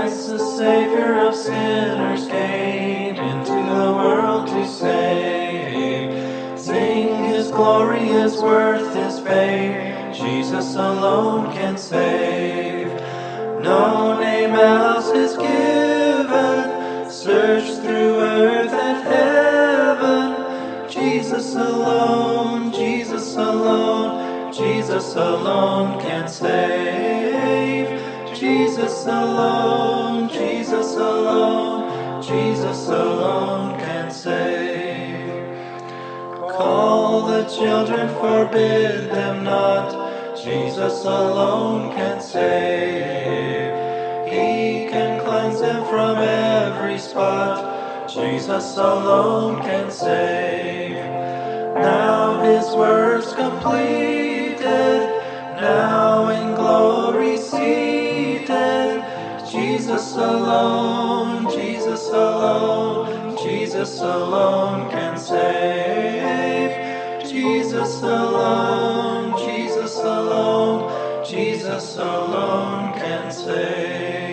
Christ, the Savior of sinners, came into the world to save. Sing His glory, His worth, His fame. Jesus alone can save. No name else is given. Search through earth and heaven. Jesus alone, Jesus alone, Jesus alone can save. Jesus alone, Jesus alone, Jesus alone can save. Call the children, forbid them not. Jesus alone can save. He can cleanse them from every spot. Jesus alone can save. Now His works completed, now in glory seated. Jesus alone, Jesus alone, Jesus alone can save. Jesus alone, Jesus alone, Jesus alone can save.